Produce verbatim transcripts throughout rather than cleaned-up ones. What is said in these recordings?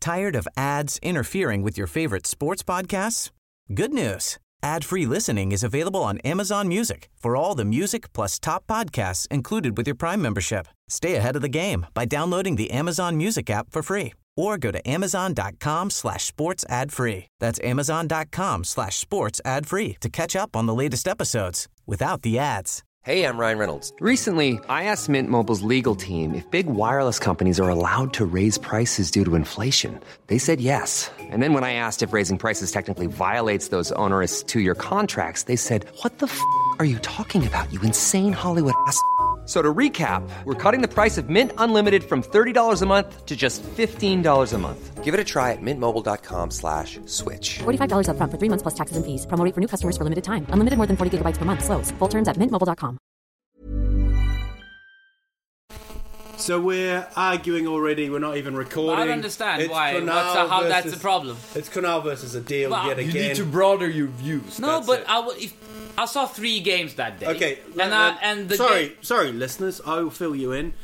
Tired of ads interfering with your favorite sports podcasts? Good news. Ad-free listening is available on Amazon Music for all the music plus top podcasts included with your Prime membership. Stay ahead of the game by downloading the Amazon Music app for free or go to amazon.com slash sports ad free. That's amazon.com slash sports ad free to catch up on the latest episodes without the ads. Hey, I'm Ryan Reynolds. Recently, I asked Mint Mobile's legal team if big wireless companies are allowed to raise prices due to inflation. They said yes. And then when I asked if raising prices technically violates those onerous two-year contracts, they said, what the f*** are you talking about, you insane Hollywood ass f- So to recap, we're cutting the price of Mint Unlimited from thirty dollars a month to just fifteen dollars a month. Give it a try at mintmobile.com slash switch. forty-five dollars up front for three months plus taxes and fees. Promo rate for new customers for limited time. Unlimited more than forty gigabytes per month. Slows full terms at mint mobile dot com. So we're arguing already. We're not even recording. I don't understand it's why. Kunal What's a, how versus, that's a problem. It's Kunal versus Adil Well, yet you again. You need to broaden your views. No, that's but it. I, w- if, I saw three games that day. Okay, and uh, I, and the sorry, game, sorry, listeners. I will fill you in.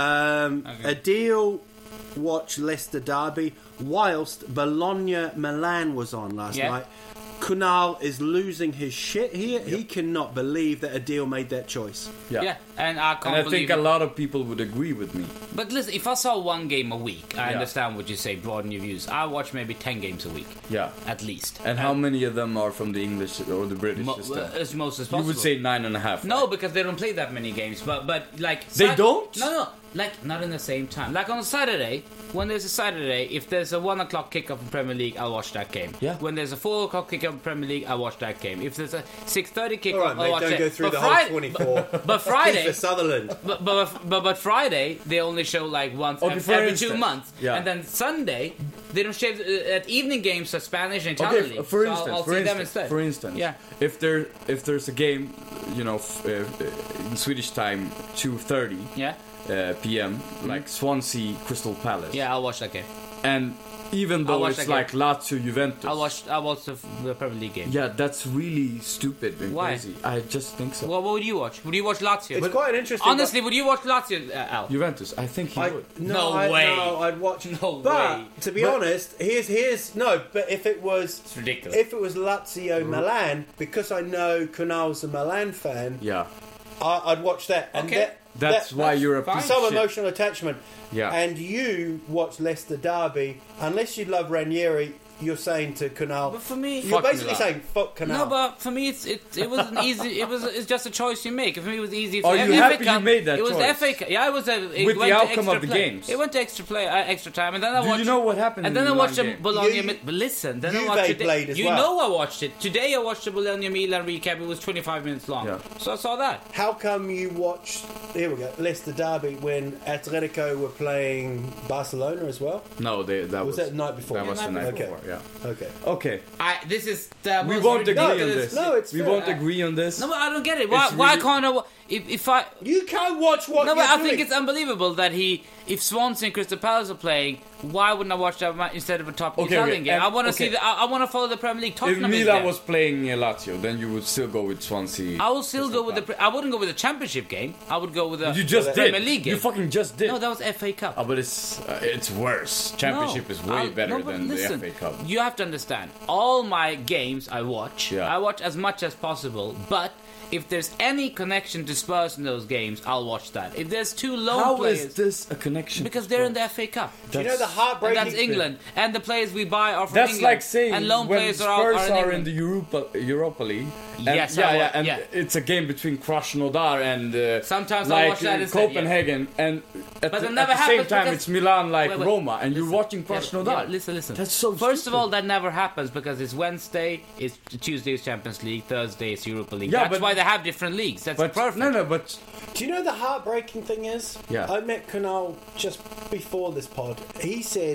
Um, Okay. Adil watched Leicester Derby whilst Bologna Milan was on last Yeah. night. Kunal is losing his shit here. He cannot believe that Adil made that choice. yeah. yeah, and I can't And I believe think a it. lot of people would agree with me. But listen, if I saw one game a week, I Yeah. understand what you say, broaden your views. I watch maybe ten games a week, Yeah. at least. And how many of them are from the English or the British Mo- system? uh, as most as You possible. would say nine and a half. No, right? because they don't play that many games. But but like They Sat- don't? No, no, like not in the same time. Like on a Saturday, when there's a Saturday, if there's a one o'clock kickoff in Premier League, I'll watch that game. Yeah. When there's a four o'clock kickoff in Premier League, I'll watch that game. If there's a six thirty kickoff, All right, I'll mate, watch don't it. go through But the Fri- whole twenty-four. But, but Friday, Kiefer Sutherland. but, but but but Friday they only show like once Okay, every, for every instance, two months, yeah. and then Sunday they don't show uh, at evening games of Spanish and Italian Okay, league. for So I'll- instance, I'll, for see them instance, instead. for instance, Yeah. if there if there's a game, you know, f- uh, uh, in Swedish time, two thirty Yeah, uh, p m, like Swansea Crystal Palace. yeah, I'll watch that game. And even I'll though watch it's that game. like Lazio Juventus. I'll watch. I'll watch the, the Premier League game. Yeah, that's really stupid and Why? crazy. I just think so. What, what would you watch? Would you watch Lazio? It's quite an interesting. Honestly, would you watch Lazio, uh, Al? Juventus, I think he I, would. no, No I, way. No, I'd watch. No but way. to be But- honest, here's here's no. But if it was, It's ridiculous. if it was Lazio Milan, because I know Kunal's a Milan fan, Yeah. I, I'd watch that. And Okay. that, That's that- why you're a fine. piece some of shit. emotional attachment. Yeah. And you watch Leicester Derby, unless you love Ranieri, you're saying to Kunal. But for me- you're Fuck basically Milan. saying fuck Kunal. No, but for me, it's it, it was an easy. It was it's just a choice you make. For me, it was easy. Are F- you F A happy you Cup, made that It was choice? the F A Cup. Yeah, it was a, it With the went to outcome extra of the play. games. It went to extra play, uh, extra time, and then I Do watched. you know what happened And in then I the watched the Milan game? Bologna. You- Mi- but listen, then Juve I watched it. played as You well. know I watched it today. I watched the Bologna Milan recap. It was twenty-five minutes long. Yeah. So I saw that. How come you watched? Here we go. Leicester Derby when Atletico were playing Barcelona as well. No, they, that Was was, that the night before? That Yeah, was the night night before. before. Yeah. Okay. Okay. I. This is. The We most won't agree on ridiculous- this. No, it's we fair. won't agree on this. No, but I don't get it. Why? It's Why really- can't I? wa- If, if I. You can't watch what. No, but you're I doing. think it's unbelievable that he, if Swansea and Crystal Palace are playing, why wouldn't I watch that match instead of a top Okay, Italian okay, game? and- I want to okay. see the, I, I want to follow the Premier League. If Tottenham is Milan there. was playing uh, Lazio, then you would still go with Swansea. I will still Crystal go with the. Palace. Pre- I wouldn't go with the Championship game. I would go with the. You just Premier did. League game. You fucking just did. No, that was F A Cup. Oh, but it's uh, it's worse. Championship No, is way I'll- better no, but than listen, the F A Cup. You have to understand. All my games I watch, Yeah. I watch as much as possible. But if there's any connection to Spurs in those games, I'll watch that. If there's two lone How players, is this a connection? because to they're in the Spurs? F A Cup. Do you know the And heartbreaking? that's England, and the players we buy are from That's England. like saying and lone when players Spurs are, out, are are in, in the Europa Europa League. And, Yes, yeah, I yeah, wa- and yeah. it's a game between Krasnodar and uh, Sometimes I like watch that uh, instead, Copenhagen, and at, But the, it never at the same happens time because- it's Milan like Wait, wait. Roma, and you're Listen. watching Yeah, Krasnodar. yeah, listen, listen. That's so. First of stupid. all, that never happens because it's Wednesday, it's Tuesday is Champions League, Thursday is Europa League. Yeah, That's but- why they have different leagues. That's but perfect. no, no, but Do you know the heartbreaking thing is? Yeah. I met Kunal just before this pod. He said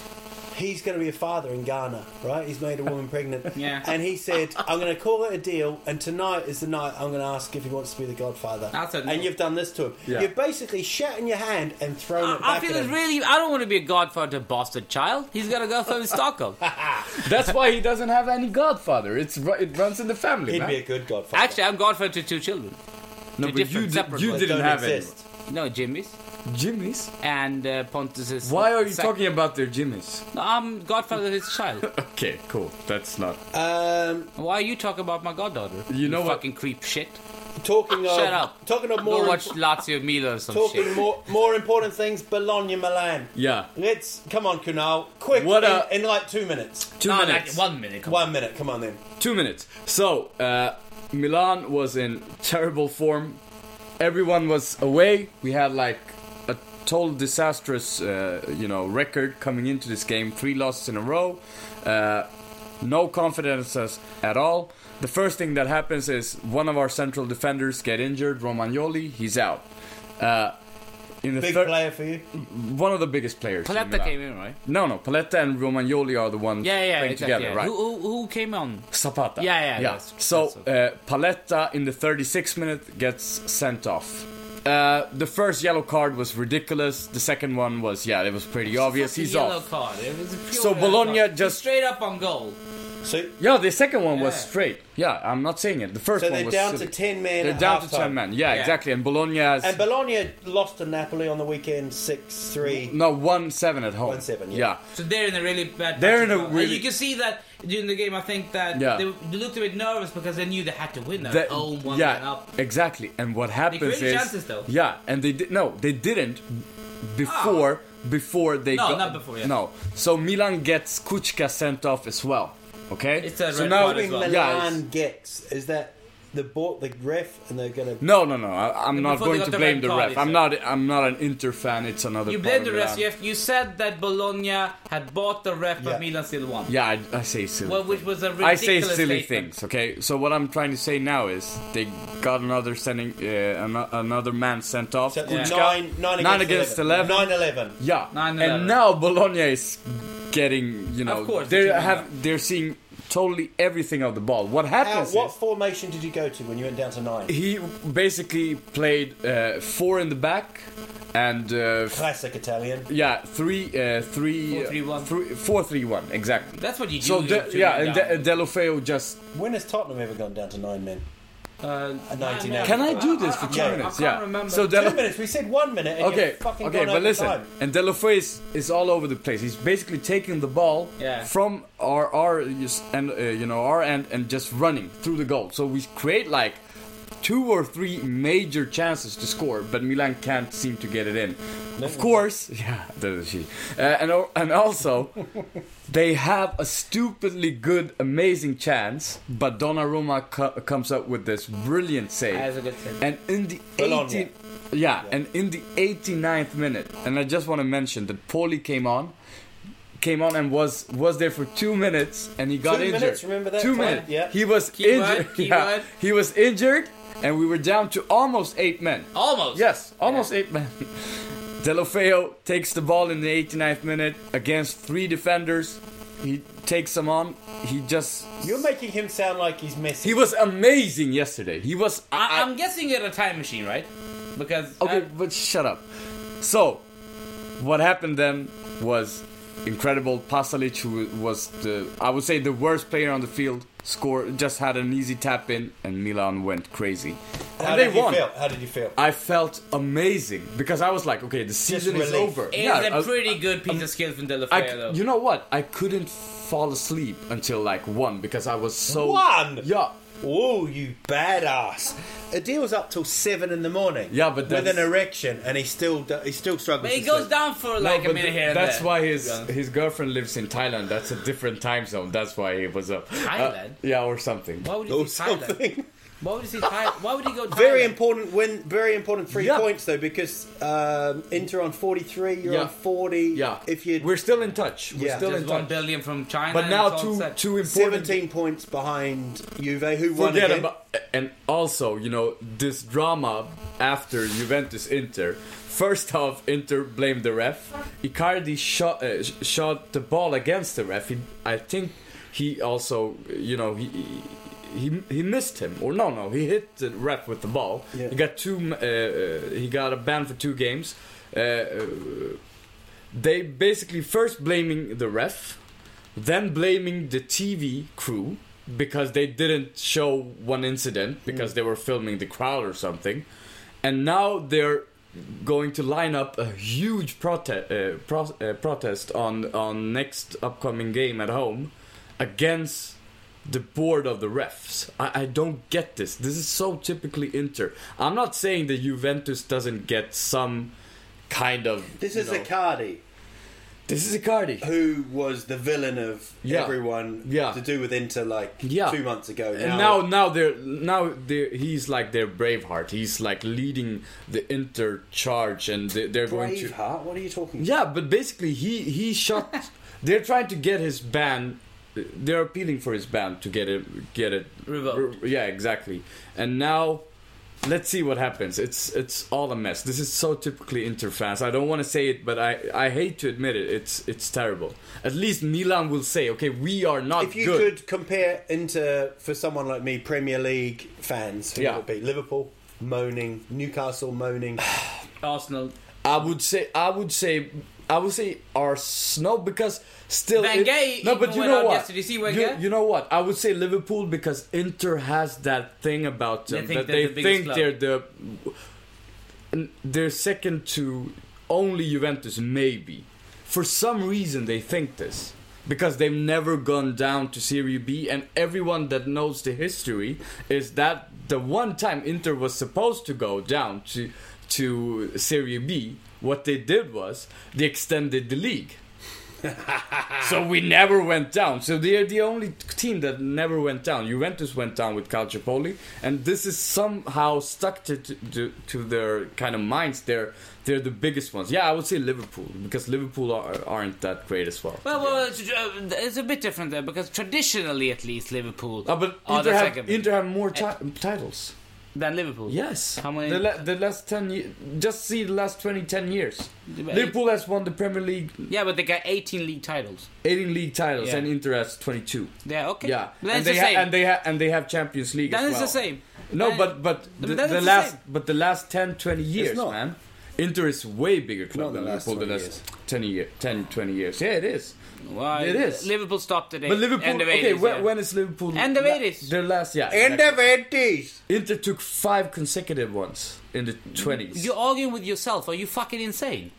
he's going to be a father in Ghana, right? He's made a woman pregnant. Yeah. And he said, I'm going to call it a deal, and tonight is the night I'm going to ask if he wants to be the godfather. I said no. And you've done this to him. Yeah. You've basically shat in your hand and thrown it I back feel at it's him. really. I don't want to be a godfather to bastard child. He's got to go from Stockholm. that's why he doesn't have any godfather. It's ru- it runs in the family, He'd man. be a good godfather. Actually, I'm godfather to two children. no, two but you, different did, separate you ones. didn't Don't have any. exist. No, Jimmy's. Jimmies? and uh, Pontus's. Why are you sec- talking about their Jimmies? I'm godfather of his child. Okay, cool. That's not. Um, Why are you talking about my goddaughter? You know what- fucking creep shit. talking of Shut up. talking of Go more watch imp- Lazio Milan or some talking shit. more more important things. Bologna, Milan. Yeah. Let's come on, Kunal. Quick, What in, a- in like two minutes. Two no, minutes. like one minute. Come One minute. Come on then. Two minutes. So, uh, Milan was in terrible form. Everyone was away. We had like a total disastrous, uh, you know, record coming into this game. Three losses in a row. Uh, no confidence at all. The first thing that happens is one of our central defenders get injured. Romagnoli, he's out. Uh, in the Big third, player for you. one of the biggest players. in Paletta Milan. came in, right? No, no. Paletta and Romagnoli are the ones Yeah, yeah, playing exactly. together, yeah. right? Who, who, who came on? Zapata. Yeah, yeah, that's- so that's uh, Paletta in the thirty-sixth minute gets sent off. Uh, the first yellow card was ridiculous. The second one was, yeah, it was pretty obvious. Fucking He's yellow off. card. It was a pure So yellow Bologna card. just- straight up on goal. So, Yeah, the second one was Yeah. straight. Yeah, I'm not saying it. The first so one they're was down silly. to ten men. They're at down to halftime. ten men. Yeah, Yeah. exactly. And Bologna has And Bologna lost to Napoli on the weekend, six three. no one seven at home. one seven, yeah. yeah. So they're in a really bad. They're patch in as a well. And really- You can see that during the game. I think that Yeah. they, they looked a bit nervous because they knew they had to win. They're That- home, one yeah, man up. exactly. And what happens created is, chances, though. yeah, and they did no, they didn't before before they No, got not before, yeah. no. So Milan gets Kuchka sent off as well. Okay, It's a so red now card as well. Milan yeah, it's- gets is that the board, the ref, and they're gonna. no, no, no. I, I'm And not before going they to got the blame red the card, ref. he I'm said. not. I'm not an Inter fan. It's another. You part blamed of the ref. Milan. You, you said that Bologna had bought the ref, Yeah. but Milan still won. Yeah, I, I say silly. Well, which was a I say ridiculous silly statement. things. Okay, so what I'm trying to say now is they got another sending uh, ano- another man sent off. So Kuchka. nine, nine, Nine against, against eleven. Nine eleven. Yeah, Nine and eleven. now Bologna is getting, you know, Of course, they they're keeping have up. they're seeing totally everything of the ball. What How, happens what is formation did you go to when you went down to nine? he basically played uh, four in the back and uh, f- Classic Italian. yeah, three, uh, three, Four, three, one. three, four, three, one, exactly. That's what you do. So you De- have to yeah, go and down. De- Delofeo just. When has Tottenham ever gone down to nine men? Uh, nineteen no, no. Can I do this for I- I two can't- minutes? I can't yeah. remember. So Two Delo- minutes. We said one minute. And Okay, you've fucking okay, gone but over listen, time. and Delofeu is, is all over the place. He's basically taking the ball Yeah. from our our just- and uh, you know our end and just running through the goal. So we create like two or three major chances to score, but Milan can't seem to get it in. Of course, yeah, that is she. Uh, and al- and also, they have a stupidly good, amazing chance, but Donnarumma co- comes up with this brilliant save. That's a good save. And in the Bologna. eighteenth, yeah, and in the eighty-ninth minute, and I just want to mention that Poli came on, came on and was was there for two minutes, and he got Two injured. minutes, remember that Two time? minutes. Yeah. He was Keyword, injured. Yeah, keyword. he was injured, and we were down to almost eight men. Almost. Yes, almost eight men. Delofeo takes the ball in the eighty-ninth minute against three defenders. He takes them on. He just You're making him sound like he's messy. he was amazing yesterday. He was. I, I'm guessing you're a time machine, right? Because Okay, I- but shut up. So, what happened then was incredible. Pasalic, who was the, I would say, the worst player on the field, scored, just had an easy tap in, and Milan went crazy. How And they did you won. feel? How did you feel? I felt amazing because I was like, okay, the season is relief. over. it Yeah, was a I- pretty good piece of skill from Delofeo, I, though. you know what? I couldn't fall asleep until like one because I was so One? Yeah. Whoa, you badass! Adil was up till seven in the morning. Yeah, but with an that's- erection, and he still he still struggles. but he to goes sleep. down for No, like a but minute th- here and that's there. why his Yeah. his girlfriend lives in Thailand. That's a different time zone. That's why he was up. Thailand? Uh, yeah, or something. Why would he Or see Thailand? something. Why would he see Thailand? Why would he go Thailand? Very important win. Very important three Yeah. points though, because um, Inter on forty-three, you're Yeah. on forty. Yeah, If you we're still in touch. We're Yeah. still Just in one touch. billion from China. But and now it's all two set. two important. seventeen points behind Juve, who won Forget again. about and also you know this drama after Juventus Inter. First off, Inter blamed the ref. Icardi shot uh, sh- shot the ball against the ref. He, I think he also you know he. He, he missed him, or no, no, he hit the ref with the ball. Yeah. He got two. Uh, uh, he got a ban for two games. Uh, uh, they basically first blaming the ref, then blaming the T V crew because they didn't show one incident because they were filming the crowd or something, and now they're going to line up a huge prote- uh, pro- uh, protest on on next upcoming game at home against the board of the refs. I, I don't get this. This is so typically Inter. I'm not saying that Juventus doesn't get some kind of... This you is know, Icardi, This is Icardi. who was the villain of Yeah. everyone Yeah. to do with Inter like Yeah. two months ago. And now, now they're now they're, he's like their Braveheart. He's like leading the Inter charge, and they, they're going to. Braveheart? What are you talking about? Yeah, but basically, he he shot. They're trying to get his ban. They're appealing for his ban to get it get it Revoked. Yeah, exactly. And now, let's see what happens. It's it's all a mess. This is so typically Inter fans. I don't want to say it, but I, I hate to admit it. It's it's terrible. At least Milan will say, okay, we are not If you good. could compare Inter, for someone like me, Premier League fans, who Yeah. would it be? Liverpool moaning, Newcastle moaning. Arsenal. I would say I would say I would say Arsenal because still Wenger it, no, even but you went know out what? yesterday. See Wenger? You, you know what? I would say Liverpool because Inter has that thing about them They think that they're they the biggest think club. they're the and they're second to only Juventus maybe. For some reason they think this. Because they've never gone down to Serie B, and everyone that knows the history is that the one time Inter was supposed to go down to to Serie B, what they did was they extended the league. So we never went down. So they're the only team that never went down. Juventus went down with Calciopoli, and this is somehow stuck to to, to their kind of minds. They're they're the biggest ones. Yeah, I would say Liverpool because Liverpool are, aren't that great as well. Well, well, it's, uh, it's a bit different there because traditionally, at least, Liverpool Oh, but are Inter the have, second Inter have more ti- titles. than Liverpool. Yes. How many? The, la- the last ten years. Just see the last twenty, ten years. Eight. Liverpool has won the Premier League, Yeah, but they got eighteen league titles. eighteen league titles, Yeah. and Inter has twenty-two. Yeah, okay. Yeah, But then and it's the they ha- same. and they ha- and they have Champions League. Then as it's well. the same. No, Then- but but But the, then the it's the last same. but the last ten, twenty years, not. man. Inter is way bigger club Not than the last Liverpool. The twenty last ten, year, ten, twenty years. Yeah, it is. Why? It is. Liverpool stopped today. But Liverpool. End of okay, eighties, when, yeah. when is Liverpool? End of la- eighties. Their last, yeah. End exactly. of eighties. Inter took five consecutive ones in the twenties. You're arguing with yourself. Are you fucking insane?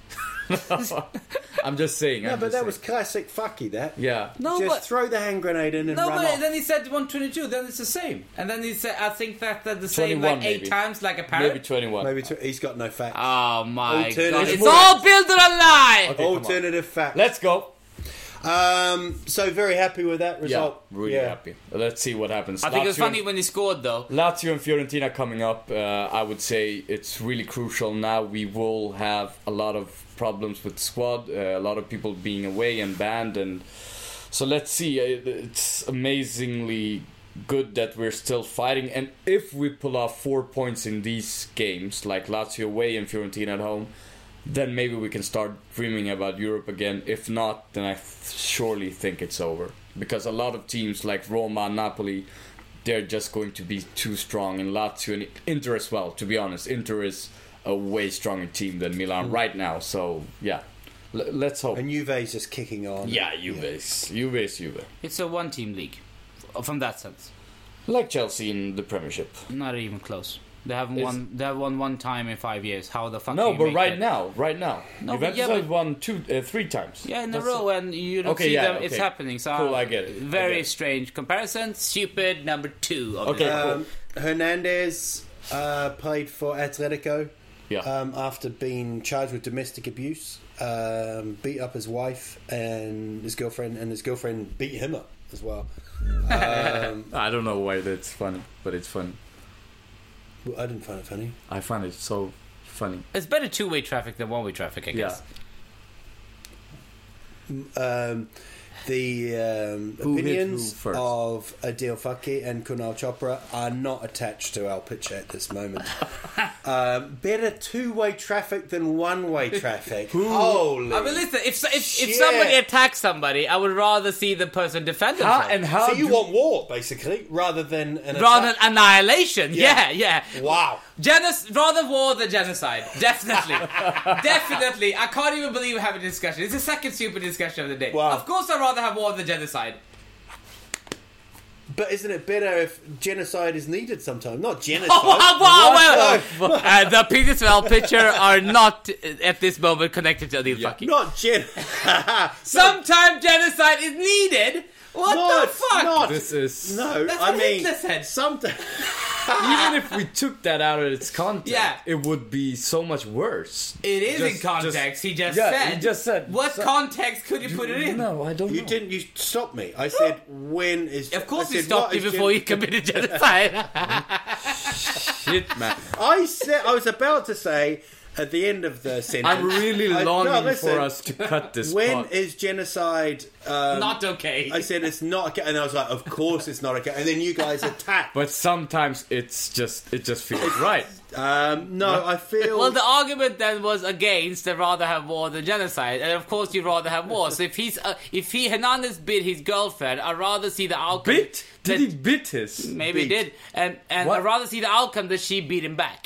I'm just saying. No, I'm but just that saying. was classic fucky, that. Yeah. No, Just but throw the hand grenade in and no, run but off. then he said one twenty-two. Then it's the same. And then he said, I think that that's the same twenty-one like eight maybe. times, like a parrot. Maybe twenty-one. Maybe tw- he's got no facts. Oh my Alternative god! It's facts. all built on a lie. Okay, come on. Alternative facts. Let's go. Um, so very happy with that Yeah, result. really Yeah. happy. Let's see what happens. I think it was Lazio- funny when he scored though. Lazio and Fiorentina coming up. Uh, I would say it's really crucial now. We will have a lot of problems with the squad. Uh, a lot of people being away and banned, and so let's see. It- It's amazingly good that we're still fighting, and if we pull off four points in these games, like Lazio away and Fiorentina at home, then maybe we can start dreaming about Europe again. If not, then I th- surely think it's over. Because a lot of teams like Roma, Napoli, they're just going to be too strong. And Lazio and Inter as well, to be honest. Inter is a way stronger team than Milan right now. So, yeah. L- let's hope. And Juve's just kicking on. Yeah, Juve's. Juve's Juve. It's a one-team league, f- from that sense. Like Chelsea in the Premiership. Not even close. They haven't Is- won. They have won one time in five years. How the fuck? No, do you but make right that? now, right now. No, but Juventus yeah, has but- won two, uh, three times. Yeah, in a That's row, it. and you don't Okay, see yeah, them. It's okay. happening. So Cool, I get it. I Very get it. strange comparison. Stupid number two. Of Okay, the cool. Um, Hernandez uh, played for Atletico Yeah. um, after being charged with domestic abuse. Um, beat up his wife and his girlfriend, and his girlfriend beat him up as well. Um, I don't know why that's funny, but it's funny. well, I didn't find it funny. I find it so funny. It's better two-way traffic than one-way traffic, I guess. Um, the um, Who hit opinions who first? of Adil Fakir and Kunal Chopra are not attached to Al Pitcher at this moment. um, better two-way traffic than one-way traffic. Holy! I mean, listen. If if, if Shit. somebody attacks somebody, I would rather see the person defend themselves. How and how? so you do- want war, basically, rather than an rather attack? than annihilation. Yeah, Yeah. yeah. Wow. Genoc- rather war than genocide. Definitely. Definitely. I can't even believe we're having a discussion. It's the second stupid discussion of the day. Wow. Of course I'd rather have war than genocide. But isn't it better if genocide is needed sometimes? Not genocide. Oh, wow, wow, wow. Uh, the Peterswell picture are not uh, at this moment connected to Adil Fakir. Not gen. Sometimes genocide is needed. What Not, the fuck? not. This is No, That's I what mean, Hitler said. sometimes. even if we took that out of its context, Yeah. it would be so much worse. It is Just- in context. just- he just yeah, said. he just said- What so- context could you put it in? No, I don't You know. didn't. You stopped me. I said, "When is?" Of course, I you said, stopped "What me is before gen-" you committed genocide. Shit, man. I said. I was about to say at the end of the sentence. I'm really I- no, longing listen. for us to cut this When part. is genocide? Um, Not okay. I said it's not okay, and I was like, "Of course it's not okay." And then you guys attacked. But sometimes it's just it just feels right. Um, no, I feel. Well, the argument then was against the rather have war than genocide, and of course you'd rather have war. So if he's uh, if he Hernandez bit his girlfriend, I'd rather see the outcome. Bit? Did that- he bit his? Maybe he beat? did, and and What? I'd rather see the outcome that she beat him back.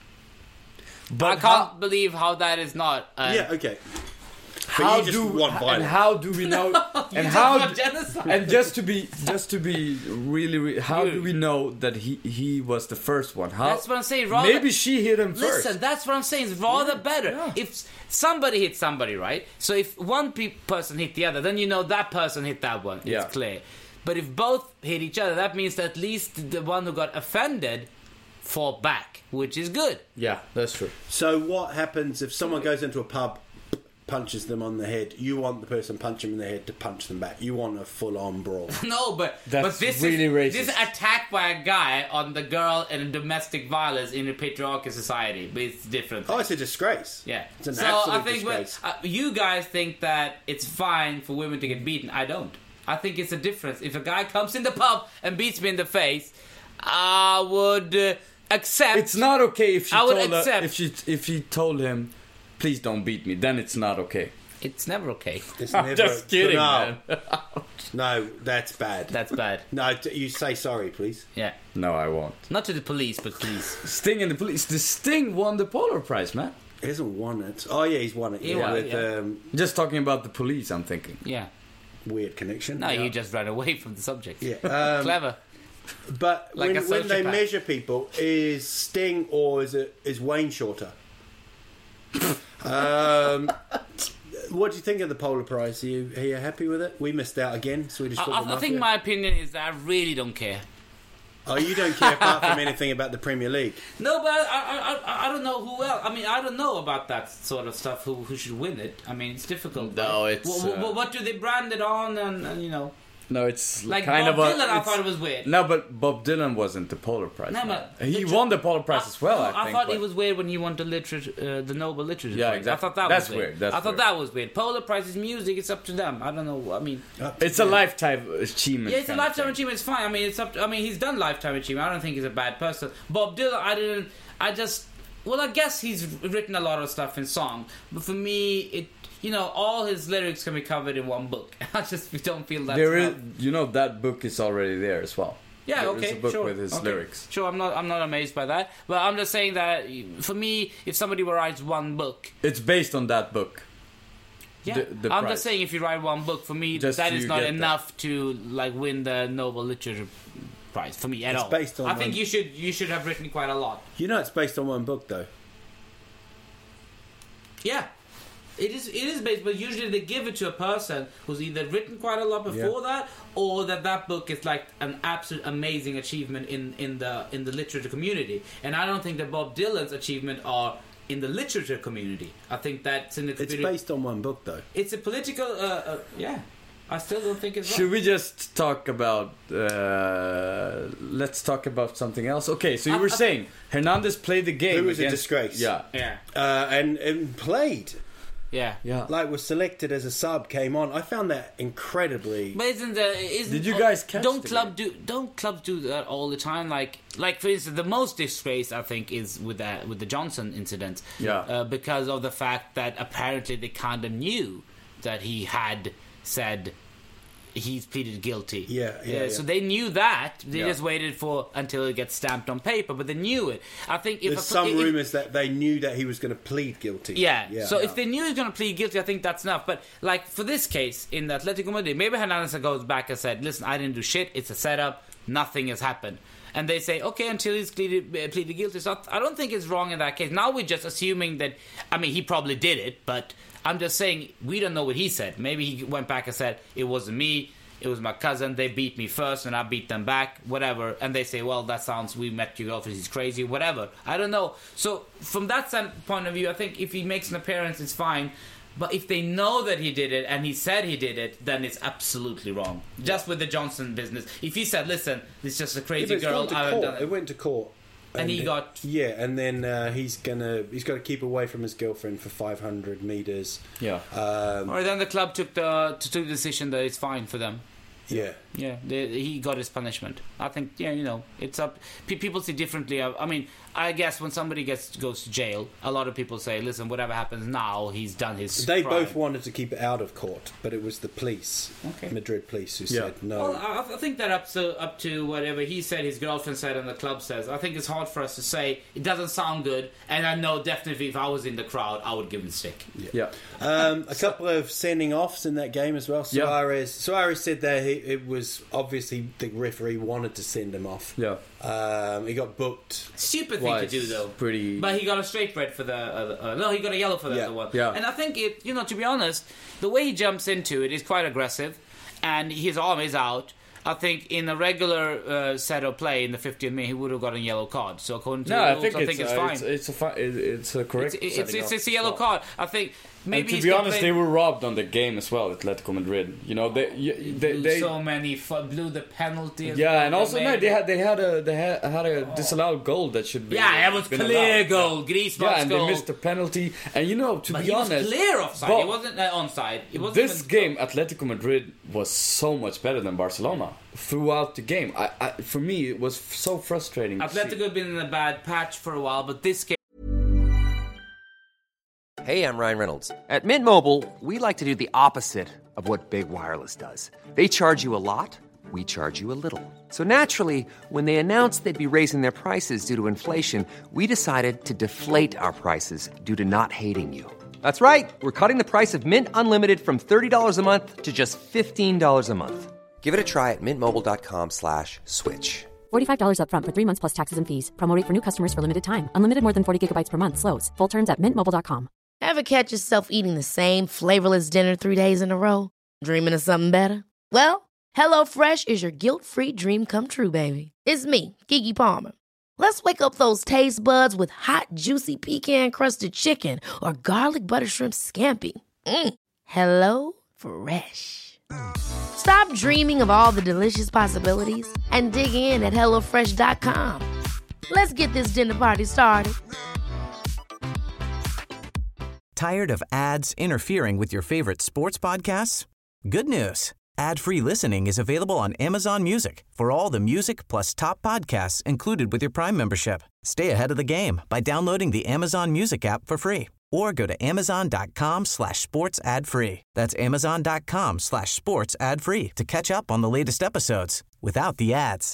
But I can't how, believe how that is not. Uh, yeah, okay. But how you just do want and violence. how do we know? you and just how want d- genocide. and just to be just to be really, re- how You- do we know that he he was the first one? How? That's what I'm saying, rather- maybe she hit him first. Listen, that's what I'm saying. It's rather better yeah. if somebody hit somebody, right? So if one pe- person hit the other, then you know that person hit that one. It's Yeah. clear. But if both hit each other, that means that at least the one who got offended fought back, which is good. Yeah, that's true. So what happens if someone goes into a pub, punches them on the head? You want the person punching them in the head to punch them back. You want a full-on brawl. No, but That's but this really is racist. this attack by a guy on the girl and domestic violence in a patriarchal society, but it's different. Oh, it's a disgrace. Yeah. It's an so absolute I think when, disgrace. uh, you guys think that it's fine for women to get beaten. I don't. I think it's a difference. If a guy comes in the pub and beats me in the face, I would uh, accept. It's not okay if she I would told her, accept. if she if he told him, please don't beat me. Then it's not okay. It's never okay. It's I'm never- just kidding, no, man. No, that's bad. That's bad. No, d- you say sorry, please. Yeah. No, I won't. Not to the police, but please. Sting and the police. The Sting won the Polar Prize, man. He hasn't won it. Oh yeah, he's won it. He yeah, won it, with yeah. Um, Just talking about the police, I'm thinking. Yeah. weird connection. No, Yeah. you just ran away from the subject. Yeah. Um, Clever. But Like a when, when they sociopath. measure people, is Sting or is it is Wayne shorter? um, what do you think of the Polar Prize? Are you, are you happy with it? We missed out again. Swedish I, football I, I think mafia. my opinion is that I really don't care. Oh, you don't care apart from anything about the Premier League. No, but I, I, I, I don't know who else. I mean, I don't know about that sort of stuff. Who, who should win it? I mean, it's difficult. No, right? it's, What, what, uh, what do they brand it on? And, and you know, No, it's like kind Bob of a. Dylan, I it's- thought it was weird. No, but Bob Dylan wasn't the Polar Prize. No, man. but- he but- won the Polar Prize as well. I, I think, thought but- it was weird when he won the literature, uh, the Nobel Literature. Yeah, Prize. exactly. I thought that That's was weird. weird, that's I thought weird. that was weird. Polar Prize is music. It's up to them. I don't know. I mean, It's a lifetime achievement. yeah, it's a kind of lifetime thing. achievement. It's fine. I mean, it's up. To, I mean, he's done lifetime achievement. I don't think he's a bad person. Bob Dylan, I didn't. I just. Well, I guess he's written a lot of stuff in song, but for me, it. You know, all his lyrics can be covered in one book. I just don't feel that's There is, enough. you know, that book is already there as well. Yeah, There is okay, a book sure. with his okay. lyrics. Sure, I'm not. I'm not amazed by that. But I'm just saying that for me, if somebody writes one book, It's based on that book. yeah, The- the I'm prize. just saying if you write one book, for me, Just that is you not get that. enough to like win the Nobel Literature Prize for me at It's all. based on I think one- you should you should have written quite a lot. You know, it's based on one book, though. Yeah. It is. It is based, but usually they give it to a person who's either written quite a lot before that, or that that book is like an absolute amazing achievement in, in the in the literature community. And I don't think that Bob Dylan's achievement are in the literature community. I think that's in the It's community. based on one book, though. It's a political. Uh, uh, yeah, I still don't think it's. Should Right. we just talk about? Uh, let's talk about something else. Okay, so you I- were I- saying Hernandez played the game. Who was a against- disgrace. Yeah, Yeah, Uh, and, and played. yeah, yeah. Like, was selected as a sub, came on. I found that incredibly... But isn't the isn't Did you guys catch don't the club do don't clubs do that all the time? Like like for instance, the most disgrace I think is with that with the Johnson incident. Yeah. Uh, because of the fact that apparently they kind of knew that he had said he's pleaded guilty. Yeah, yeah, So yeah. they knew that. They Yeah. just waited for until it gets stamped on paper, but they knew it. I think if There's a, some if, rumours that they knew that he was going to plead guilty. yeah. So yeah. if they knew he was going to plead guilty, I think that's enough. But like for this case in the Atletico Madrid, maybe Hernandez goes back and said, "Listen, I didn't do shit. It's a setup. nothing has happened. And they say, okay, until he's pleaded, uh, pleaded guilty. So I don't think it's wrong in that case. Now we're just assuming that, I mean, he probably did it, but I'm just saying we don't know what he said. Maybe he went back and said, it wasn't me, it was my cousin, they beat me first and I beat them back, whatever. And they say, well, that sounds, we met your girlfriend, he's crazy, whatever. I don't know. So from that point of view, I think if he makes an appearance, it's fine. But if they know that he did it and he said he did it, then it's absolutely wrong. Just with the Johnson business. If he said, listen, this is just a crazy Yeah, but it's girl, gone to I haven't court. done it. It went to court. And he got- yeah, and then uh, he's gonna he's got to keep away from his girlfriend for five hundred meters. Yeah. Um, Or then the club took the took the decision that it's fine for them. yeah. Yeah, they, he got his punishment. I think, yeah, you know, it's up. Pe- people see differently. I, I mean, I guess when somebody gets goes to jail, a lot of people say, listen, whatever happens now, he's done his They crime. both wanted to keep it out of court, but it was the police, Okay. Madrid police, who Yeah. said no. Well, I, I think that up to up to whatever he said, his girlfriend said, and the club says. I think it's hard for us to say. It doesn't sound good, and I know definitely if I was in the crowd, I would give him a stick. Yeah. Um, a couple of sending offs in that game as well. Yeah. Suarez, Suarez said that he, it was obviously the referee wanted to send him off. Yeah. Um, he got booked. Stupid thing Why to do, it's though. pretty- But he got a straight red for the. Uh, uh, no, he got a yellow for the Yeah. other one. Yeah. And I think it. You know, to be honest, the way he jumps into it is quite aggressive, and his arm is out. I think in a regular uh, set of play in the fiftieth minute, he would have got a yellow card. So according to No, the I rules, think, I it's, think it's uh, fine. it's it's a fi- it- it's a correct. It's, it's, setting it's, off it's a yellow as well. card. I think maybe And to he's be got honest, played- they were robbed on the game as well. Atletico Madrid. You know, they they, they, blew they so many fu- blew the penalty. as yeah, well. and also They no, made- they had they had a they had, had a disallowed goal that should be. Yeah, it was been clear allowed. goal. Griezmann's Yeah, and goal. they missed the penalty. And you know, to But be he honest, was clear offside. but It wasn't uh, onside. It wasn't this even- game, Atletico Madrid was so much better than Barcelona throughout the game. I, I for me, it was f- so frustrating. to see. Atletico had been in a bad patch for a while, but this game. Hey, I'm Ryan Reynolds. At Mint Mobile, we like to do the opposite of what Big Wireless does. They charge you a lot, we charge you a little. So naturally, when they announced they'd be raising their prices due to inflation, we decided to deflate our prices due to not hating you. That's right. We're cutting the price of Mint Unlimited from thirty dollars a month to just fifteen dollars a month. Give it a try at mintmobile.com slash switch. forty-five dollars up front for three months plus taxes and fees. Promo rate for new customers for limited time. Unlimited more than forty gigabytes per month. Slows full terms at mint mobile dot com. Ever catch yourself eating the same flavorless dinner three days in a row? Dreaming of something better? Well, HelloFresh is your guilt-free dream come true, baby. It's me, Keke Palmer. Let's wake up those taste buds with hot, juicy pecan-crusted chicken or garlic butter shrimp scampi. Mm. Hello Fresh. Stop dreaming of all the delicious possibilities and dig in at hello fresh dot com. Let's get this dinner party started. Tired of ads interfering with your favorite sports podcasts? Good news. Ad-free listening is available on Amazon Music for all the music plus top podcasts included with your Prime membership. Stay ahead of the game by downloading the Amazon Music app for free or go to amazon.com slash sports ad free. That's amazon.com slash sports ad free to catch up on the latest episodes without the ads.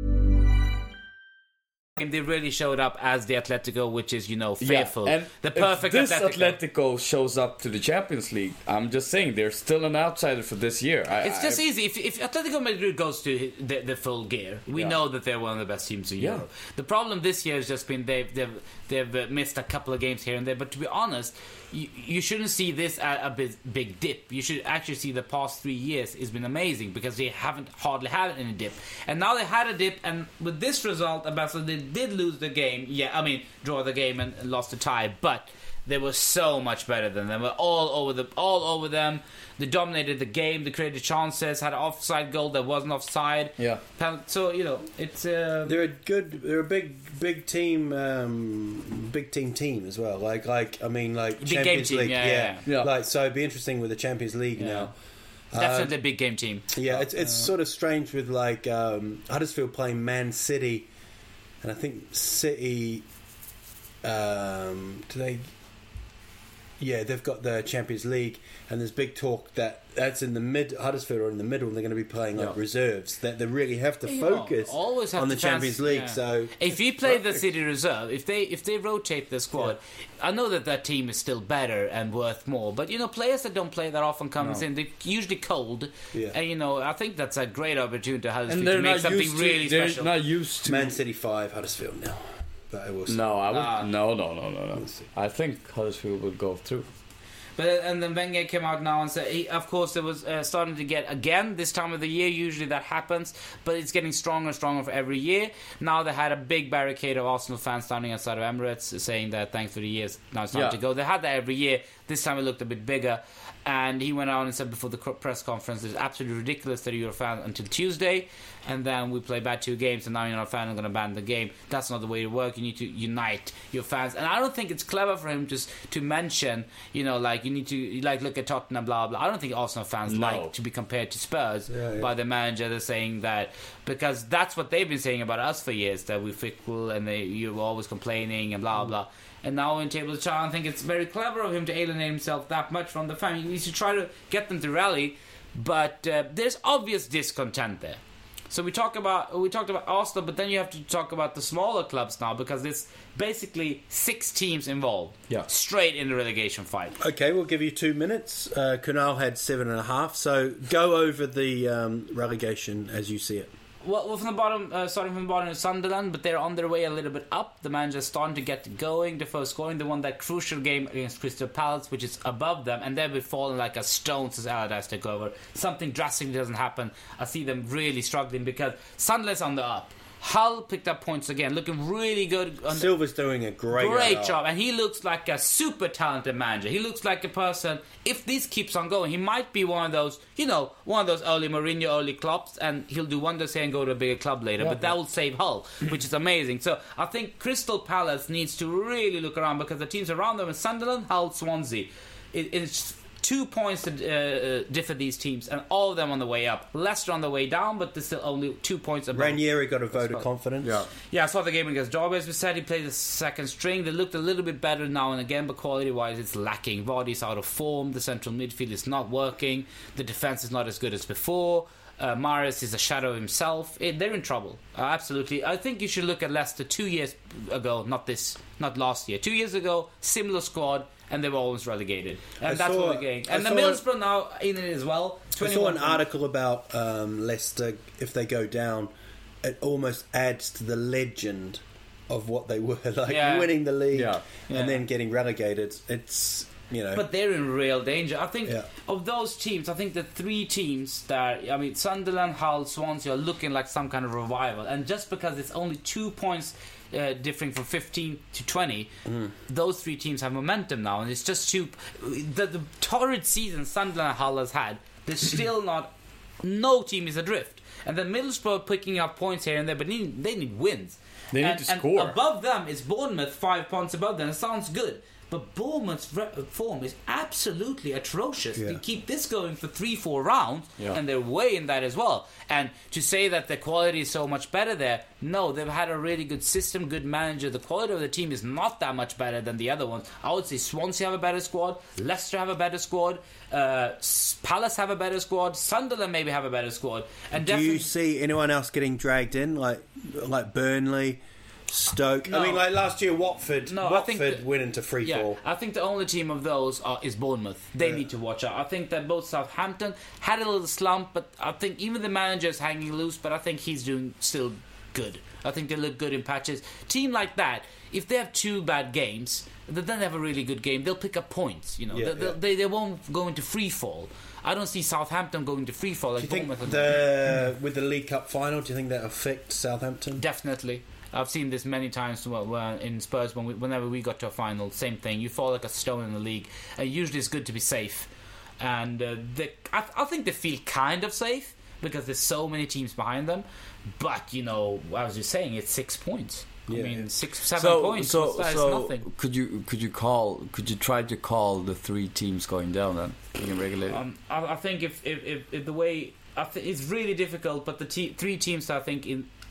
And they really showed up as the Atletico, which is, you know, Yeah, fearful. and the perfect if this Atletico. Atletico shows up to the Champions League, I'm just saying they're still an outsider for this year. I, It's just I, easy. If, if Atletico Madrid goes to the, the full gear, we Yeah. know that they're one of the best teams in Yeah. Europe. The problem this year has just been they've they've they've uh, missed a couple of games here and there. But to be honest, you, you shouldn't see this as a big, big dip. You should actually see the past three years has been amazing because they haven't hardly had any dip. And now they had a dip, and with this result, Ambassador, they did lose the game. Yeah, I mean, draw the game and, and lost the tie, but they were so much better than them. They were all over the, all over them. They dominated the game. They created chances. Had an offside goal that wasn't offside. Yeah. So you know, it's. Uh, They're a good. They're a big, big team. Um, big team team as well. Like, like I mean, like Big game Champions team, League. yeah, yeah, yeah. Like, so it'd be interesting with the Champions League Yeah. now. definitely a big game team. Yeah, it's it's sort of strange with like um, Huddersfield playing Man City, and I think City. Um, do they? Yeah, they've got the Champions League, and there's big talk that that's in the mid Huddersfield are in the middle, and they're going to be playing like Yeah. reserves. That they really have to You focus know, always have on to the Champions fancy- League. yeah. So if you play the City reserve, if they if they rotate the squad, I know that that team is still better and worth more. But you know, players that don't play that often comes No. in. They're usually cold, Yeah. and you know, I think that's a great opportunity to Huddersfield And they're to make not something used to. really they're special. not used to. Man City five, Huddersfield nil. But I will see. No, I would. Nah. No, no, no, no, no. I think Huddersfield would go through. But and then Wenger came out now and said, he, of course, there was uh, starting to get again this time of the year. Usually that happens, but it's getting stronger and stronger for every year. Now they had a big barricade of Arsenal fans standing outside of Emirates, saying that thanks for the years, now it's time Yeah. to go. They had that every year. This time it looked a bit bigger. And he went out and said before the co- press conference, it's absolutely ridiculous that you're a fan until Tuesday, and then we play back two games, and now you're not a fan, I'm going to ban the game. That's not the way to work. You need to unite your fans. And I don't think it's clever for him just to mention, you know, like, you need to, like, look at Tottenham, blah, blah. I don't think Arsenal fans No. like to be compared to Spurs Yeah, yeah. by the manager. They're saying that, because that's what they've been saying about us for years, that we're fickle, and they, you're always complaining, and blah, blah. And now in table chart, I think it's very clever of him to alienate himself that much from the fan. He needs to try to get them to rally, but uh, there's obvious discontent there. So we talk about we talked about Arsenal, but then you have to talk about the smaller clubs now, because there's basically six teams involved, Yeah. straight in the relegation fight. Okay, we'll give you two minutes. Uh, Kunal had seven and a half, so go over the um, relegation as you see it. Well, well, from the bottom, uh, starting from the bottom is Sunderland, but they're on their way a little bit up. The manager's starting to get going. The first scoring, they won that crucial game against Crystal Palace, which is above them, and they've been falling like a stone since Allardyce took over. Something drastic doesn't happen. I see them really struggling because Sunderland's on the up. Hull picked up points again, looking really good. On Silver's doing a great, Great job. job, and he looks like a super talented manager. He looks like a person, if this keeps on going, he might be one of those, you know, one of those early Mourinho, early Klopps, and he'll do wonders here and go to a bigger club later, but that will save Hull, which is amazing. So I think Crystal Palace needs to really look around, because the teams around them are Sunderland, Hull, Swansea. It, it's two points to uh, differ these teams, and all of them on the way up. Leicester on the way down, but there's still only two points above. Ranieri got a vote of confidence. Yeah. Yeah, I saw the game against Derby, as we said. He played the second string. They looked a little bit better now and again, but quality-wise, it's lacking. Vardy's out of form. The central midfield is not working. The defence is not as good as before. Uh, Mahrez is a shadow of himself. It, they're in trouble. Uh, absolutely. I think you should look at Leicester two years ago, not this, not last year. Two years ago, similar squad, and they were almost relegated. And I that's saw- what we're getting. I And the saw- Middlesbrough now in it as well. I saw an twenty-one article about um, Leicester. If they go down, it almost adds to the legend of what they were, like Yeah. winning the league Yeah. Yeah. and then getting relegated. It's, you know, But they're in real danger. I think Yeah. of those teams, I think the three teams that, I mean, Sunderland, Hull, Swansea are looking like some kind of revival. And just because it's only two points uh, differing from fifteen to twenty, Mm. those three teams have momentum now. And it's just two. The, the torrid season Sunderland and Hull has had, they're still not. No team is adrift. And then Middlesbrough picking up points here and there, but they need, they need wins. They need and, to and score. above them is Bournemouth, five points above them. It sounds good. But Bournemouth's re- form is absolutely atrocious. Yeah. They keep this going for three, four rounds, Yeah. and they're way in that as well. And to say that the quality is so much better there, no, they've had a really good system, good manager. The quality of the team is not that much better than the other ones. I would say Swansea have a better squad, Leicester have a better squad, uh, Palace have a better squad, Sunderland maybe have a better squad. And do definitely, you see anyone else getting dragged in, like like Burnley, Stoke? No. I mean, like last year, Watford. No, I Watford think that- went into free Yeah, fall. I think the only team of those are, is Bournemouth. They need to watch out. I think that both Southampton had a little slump, but I think even the manager is hanging loose, but I think he's doing still good. I think they look good in patches. Team like that, if they have two bad games, then they have a really good game. They'll pick up points. You know, Yeah, they, yeah. They, they won't go into free fall. I don't see Southampton going to free fall like Do you think Bournemouth. the with the League Cup final? Do you think that affects Southampton? Definitely. I've seen this many times well, well, in Spurs when we, whenever we got to a final, same thing. You fall like a stone in the league. And usually it's good to be safe. And uh, they, I, I think they feel kind of safe because there's so many teams behind them. But, you know, I was just saying, it's six points. I Yeah. mean, six, seven So, points. so, that is so nothing. could you could you call could you try to call the three teams going down then being regulated? Um, I, I think if, if, if, if the way... I th- it's really difficult, but the te- three teams I think in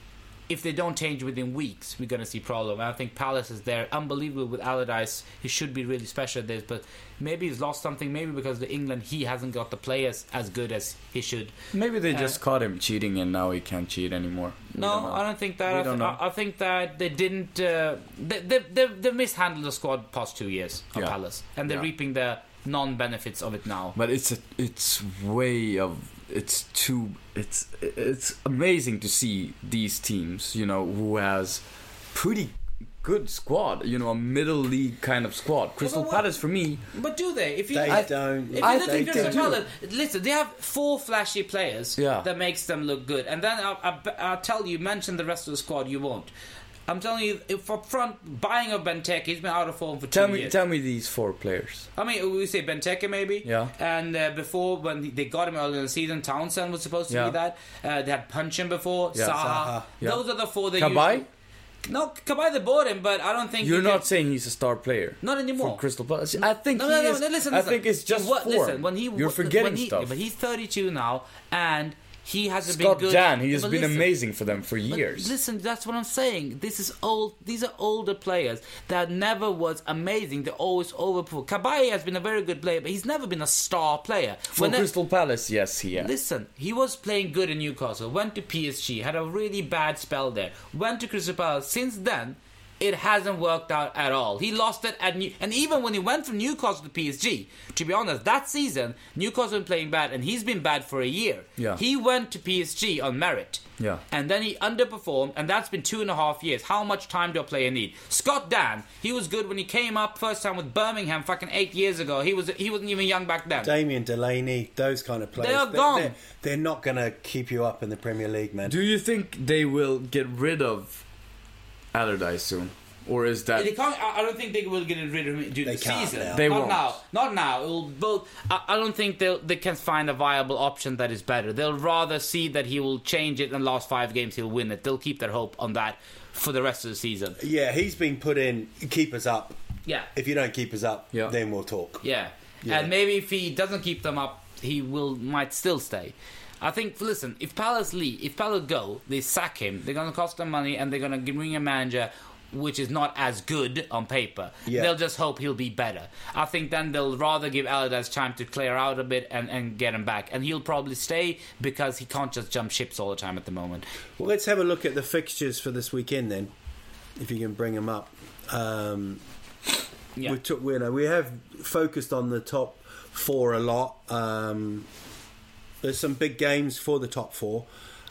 if they don't change within weeks, we're going to see problem. And I think Palace is there, unbelievable with Allardyce. He should be really special at this, but maybe he's lost something. Maybe because the England, he hasn't got the players as good as he should. Maybe they Uh, just caught him cheating, and now he can't cheat anymore. We No, don't know. I don't think that. We I, don't th- know. I I think that they didn't. Uh, they, they, they, they mishandled the squad past two years of Yeah. Palace, and they're Yeah. reaping the non-benefits of it now. But it's a, it's way of it's too it's it's amazing to see these teams, you know, who has pretty good squad, you know, a middle league kind of squad. Crystal what- Palace for me, But do they? If you, They I, don't. If you I look think at they Crystal do. Palace, listen, they have four flashy players Yeah. that makes them look good, and then I'll, I'll, I'll tell you, mention the rest of the squad, you won't. I'm telling you, if up front, buying of Benteke, he's been out of form for two tell me years. tell me these four players. I mean, we say Benteke maybe. Yeah. And uh, before, when they got him earlier in the season, Townsend was supposed to Yeah. be that. Uh, they had Punchin before, Yeah. Zaha. Zaha. Yeah. Those are the four they Kabai? usually... No, Kabai, they bought him, but I don't think... You're you not can- saying he's a star player. Not anymore. For Crystal Palace. I think No, he no, no, is. no, listen, I listen. think it's just What- form. Listen, when he, You're when forgetting he, stuff. But he's thirty-two now, and he hasn't Scott been good. Dan, he Yeah, has but been listen, amazing for them for but years. listen, that's what I'm saying. This is old. These are older players that never was amazing. They're always overperformed. Kabai has been a very good player, but he's never been a star player. For When they- Crystal Palace, yes, he has. Listen, he was playing good in Newcastle, went to P S G, had a really bad spell there, went to Crystal Palace. Since then, it hasn't worked out at all. He lost it at New... And even when he went from Newcastle to P S G, to be honest, that season, Newcastle been playing bad, and he's been bad for a year. Yeah. He went to P S G on merit. Yeah. And then he underperformed, and that's been two and a half years. How much time do a player need? Scott Dan, he was good when he came up first time with Birmingham fucking eight years ago. He, was, he wasn't even young back then. Damien Delaney, those kind of players. They are they're, gone. They're, they're not going to keep you up in the Premier League, man. Do you think they will get rid of Allardyce soon? Or is that... They can't, I I don't think they will get rid of him during They the can't season. now. They not won't. now. Not now. It will both. I, I don't think they they can find a viable option that is better. They'll rather see that he will change it, and the last five games he'll win it. They'll keep their hope on that for the rest of the season. Yeah, he's been put in, keep us up. Yeah. If you don't keep us up, Yeah. then we'll talk. Yeah. Yeah. And maybe if he doesn't keep them up, he will might still stay. I think, listen, if Palace leave, if Palace go, they sack him, they're going to cost them money, and they're going to bring a manager which is not as good on paper. Yeah. They'll just hope he'll be better. I think then they'll rather give Allardyce time to clear out a bit and, and get him back. And he'll probably stay because he can't just jump ships all the time at the moment. Well, let's have a look at the fixtures for this weekend then, if you can bring them up. Um, Yeah. we, took, you know, we have focused on the top four a lot. Um, there's some big games for the top four.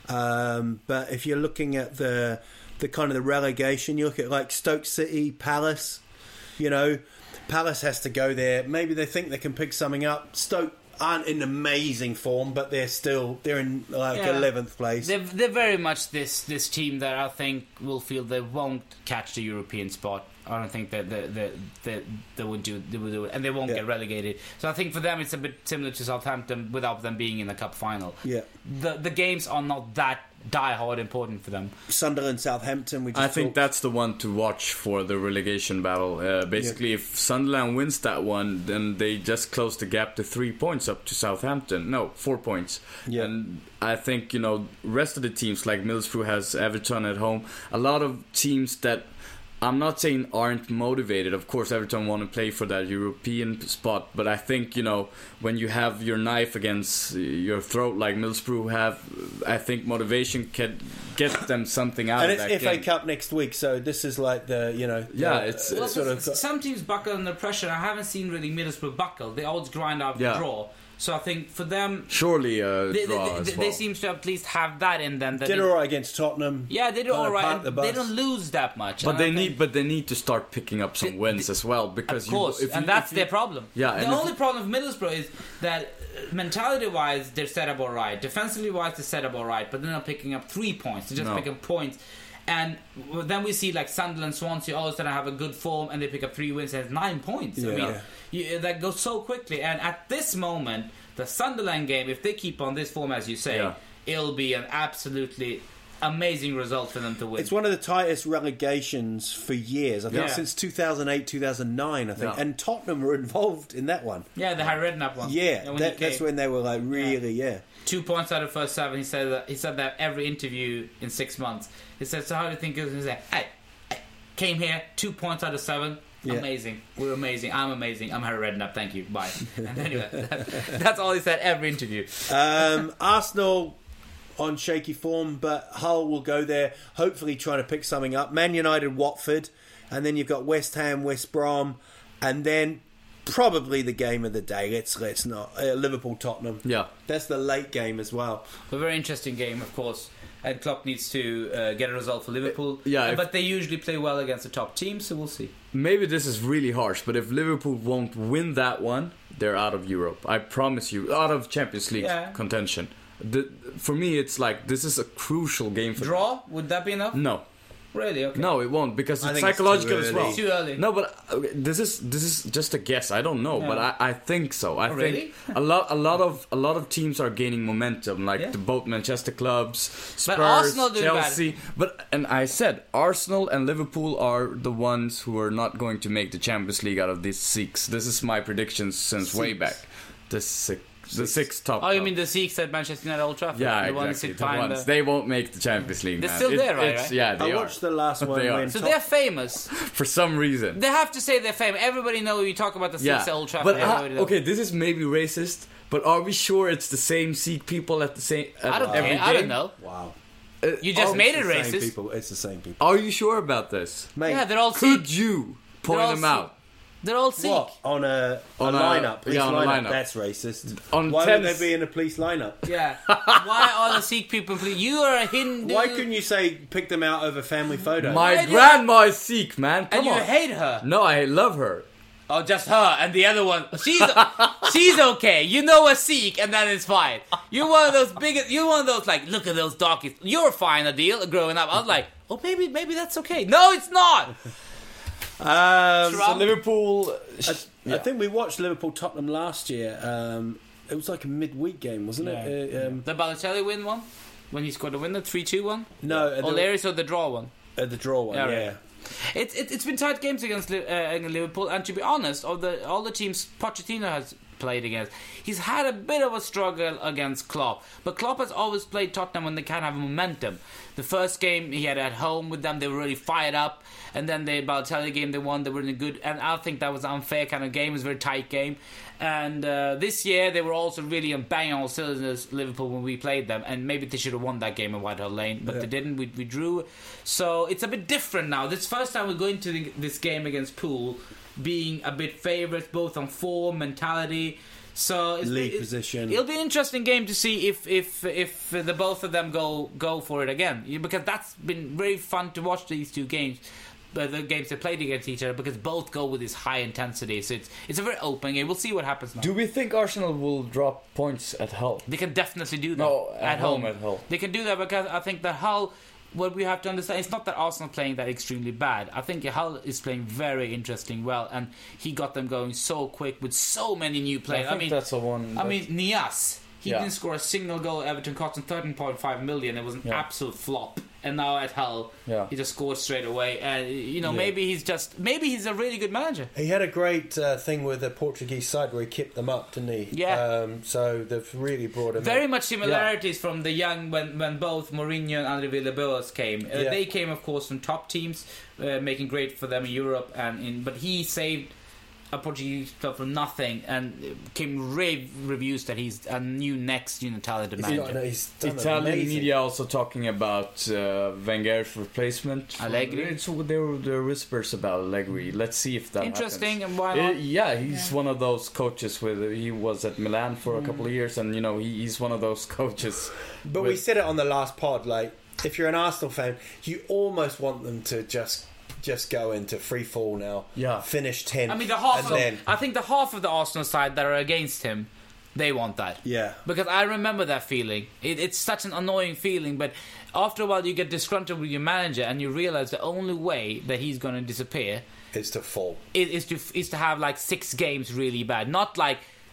Um, but if you're looking at the the kind of the relegation, you look at like Stoke City, Palace, you know, Palace has to go there. Maybe they think they can pick something up. Stoke aren't in amazing form, but they're still, they're in like Yeah. eleventh place. They're, they're very much this, this team that I think will feel they won't catch the European spot. I don't think that they, they, they, they would do they would do it, and they won't Yeah. get relegated. So I think for them it's a bit similar to Southampton without them being in the cup final. Yeah. The the games are not that die hard important for them. Sunderland, Southampton. We just I think talked. that's the one to watch for the relegation battle. Uh, basically, if Sunderland wins that one, then they just close the gap to three points up to Southampton. No, four points. Yeah. And I think, you know, rest of the teams, like Middlesbrough has Everton at home, a lot of teams that I'm not saying aren't motivated. Of course, Everton want to play for that European spot, but I think, you know, when you have your knife against your throat like Middlesbrough have, I think motivation can get them something out and of it's that F A game. Cup next week, so this is like the, you know, Yeah, the- it's- uh, Well, sort of. some teams buckle under pressure. I haven't seen really Middlesbrough buckle. They always grind out Yeah. the draw. So I think for them, Surely a they, draw they, as they, well. they seem to at least have that in them. That Did they- all right against Tottenham. Yeah, they do Kinda all right. parked And the they bus. don't lose that much. But And they I think- need, but they need to start picking up some They- wins they- as well, because Of course, you, if and you, that's if you, their problem. Yeah, the and if only you- problem with Middlesbrough is that uh, mentality-wise, they're set up all right. Defensively-wise, they're set up all right, but they're not picking up three points. They're just No. picking points. And well, then we see like Sunderland, Swansea all of a sudden have a good form and they pick up three wins and it's nine points. I Yeah. mean, you, that goes so quickly. And at this moment, the Sunderland game, if they keep on this form as you say, Yeah. it'll be an absolutely amazing result for them to win. It's one of the tightest relegations for years. I think Yeah. since two thousand eight, two thousand nine, I think. Yeah. And Tottenham were involved in that one. Yeah, the Harry Redknapp one. Yeah, when that, he that's came. when they were like really, yeah. Two points out of the first seven. He said that he said that every interview in six months. He said, "So how do you think it was?" He said, "Hey, I came here, two points out of seven. Yeah. Amazing. We're amazing. I'm amazing. I'm Harry Redknapp. Thank you. Bye." And anyway, that, that's all he said every interview. Um, Arsenal on shaky form, but Hull will go there, hopefully trying to pick something up. Man United, Watford, and then you've got West Ham, West Brom, and then probably the game of the day. Let's let's not uh, Liverpool, Tottenham. Yeah. That's the late game as well. A very interesting game, of course. And Klopp needs to uh, get a result for Liverpool. Yeah, Uh, if- but they usually play well against the top teams, so we'll see. Maybe this is really harsh, but if Liverpool won't win that one, they're out of Europe. I promise you, out of Champions League Yeah. contention. The, for me, it's like this is a crucial game for Draw? Would that be enough? them. No, Really? Okay. no, it won't because I it's think it's psychological too as early. well. It's too early. No, but uh, this is this is just a guess. I don't know, Yeah. but I, I think so. I Oh, think really? a lot a lot of a lot of teams are gaining momentum, like Yeah. the both Manchester clubs, Spurs, Arsenal do Chelsea. But and I said Arsenal and Liverpool are the ones who are not going to make the Champions League out of these six. This is my predictions since way back. The six, the six top. Oh, you top. mean the Sikhs at Manchester United Old Trafford? Yeah, the ones exactly. sit The behind ones. the- They won't make the Champions League. They're man. still It- there, right, it's- right? Yeah, they I are. watched the last one They are. when So Tot- they're famous. For some reason. They have to say they're famous. Everybody know you talk about the Sikhs at Old Trafford. But uh, everybody knows. okay, this is maybe racist, but are we sure it's the same Sikh people at the same? At I don't every care. game? I don't know. Wow. You just Oh, made It's it the same racist. people. It's the same people. Are you sure about this? Mate, Yeah, they're all Could Sikh. you point They're all them out? They're all Sikh. what? On a, a On a- lineup. Police yeah, on a lineup. lineup. That's racist. On Why ten- would they be in a police lineup? Yeah. Why are the Sikh people? Please? You are a Hindu. Why couldn't you say pick them out over family photos? My Why do you- grandma is Sikh, man. Come And you on. hate her. No, I love her. Oh, just her and the other one. She's she's okay. You know a Sikh, and that is fine. You're one of those biggest. You're one of those like, look at those donkeys. You're fine, Adil. Growing up, I was like, oh, maybe maybe that's okay. No, it's not. Um, Trump. Liverpool. I think we watched Liverpool Tottenham last year. Um, it was like a midweek game, wasn't it? Uh, um, The Balotelli win one when he scored the winner, three two one. no, at the, O'Leary's or the draw one. at the draw one. Yeah, Yeah. right. It, it, it's been tight games against Li- uh, against Liverpool, and to be honest, of the all the teams Pochettino has played against, he's had a bit of a struggle against Klopp. But Klopp has always played Tottenham when they can't have momentum. The first game he had at home with them, they were really fired up, and then the Balotelli game they won, they were in a good. And I think that was an unfair kind of game. It was a very tight game. And uh, this year they were also really on bang on all cylinders, Liverpool, when we played them, and maybe they should have won that game in White Hart Lane, but Yeah. they didn't. We, we drew, so it's a bit different now. This first time we're going to the, this game against Poole, being a bit favourites both on form, mentality. So it's, League it- position. It'll be an interesting game to see if if if the both of them go go for it again, because that's been very fun to watch these two games. Uh, the games they played against each other, because both go with this high intensity. So it's it's a very open game. We'll see what happens now. Do we think Arsenal will drop points at Hull? They can definitely do that No, at home, at Hull. They can do that because I think that Hull. What we have to understand, it's not that Arsenal playing that extremely bad. I think Hull is playing very interesting well, and he got them going so quick with so many new players. I think mean, that's the one. I that- mean, Nias. He Yeah. didn't score a single goal. Everton cost him thirteen point five million. It was an Yeah. absolute flop. And now at Hull, Yeah. he just scored straight away. And you know, Yeah. maybe he's just maybe he's a really good manager. He had a great uh, thing with the Portuguese side where he kept them up, didn't he? Yeah. Um, so they've really brought him Very in. much similarities from the young when, when both Mourinho and Andre Villas-Boas came. Uh, Yeah. They came, of course, from top teams, uh, making great for them in Europe, and in but he saved a Portuguese club from nothing, and it came rave reviews that he's a new next new talented He's, manager. got, he's done Italian amazing. media also talking about uh, Wenger's replacement. Allegri. So there were there were whispers about Allegri. Let's see if that Interesting, happens. and why Uh, not? yeah, he's one of those coaches with. He was at Milan for a couple of years, and you know he, he's one of those coaches. But we with- said it on the last pod, like, if you're an Arsenal fan, you almost want them to just just go into free fall now. Yeah. Finish tenth. I mean, the half. and Of, then, I think the half of the Arsenal side that are against him, they want that. yeah. Because I remember that feeling. It, it's such an annoying feeling, but after a while you get disgruntled with your manager and you realize the only way that he's going to disappear Is to fall. is, is to is to have like six games really bad. Not like